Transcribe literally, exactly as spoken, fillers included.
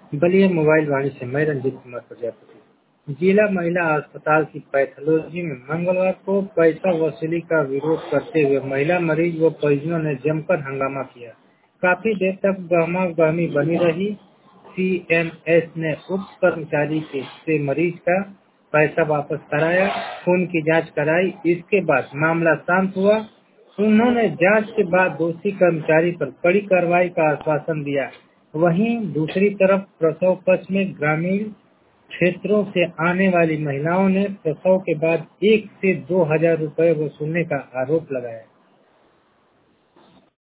Ballia mobile वाणी से मैं रंजीत कुमार प्रजापति। जिला महिला अस्पताल की पैथोलॉजी में मंगलवार को पैसा वसूली का विरोध करते हुए महिला मरीज व परिजनों ने जमकर हंगामा किया। काफी देर तक गहमा गहमी बनी रही। सीएमएस ने उप कर्मचारी के से मरीज का पैसा वापस कराया, खून की जांच कराई। इसके बाद मामला शांत हुआ। उन्होंने जांच के बाद दोषी कर्मचारी पर कड़ी कार्रवाई का आश्वासन दिया। वहीं दूसरी तरफ प्रसव कक्ष में ग्रामीण क्षेत्रों से आने वाली महिलाओं ने प्रसव के बाद एक से दो हजार रुपए वसूलने का आरोप लगाया।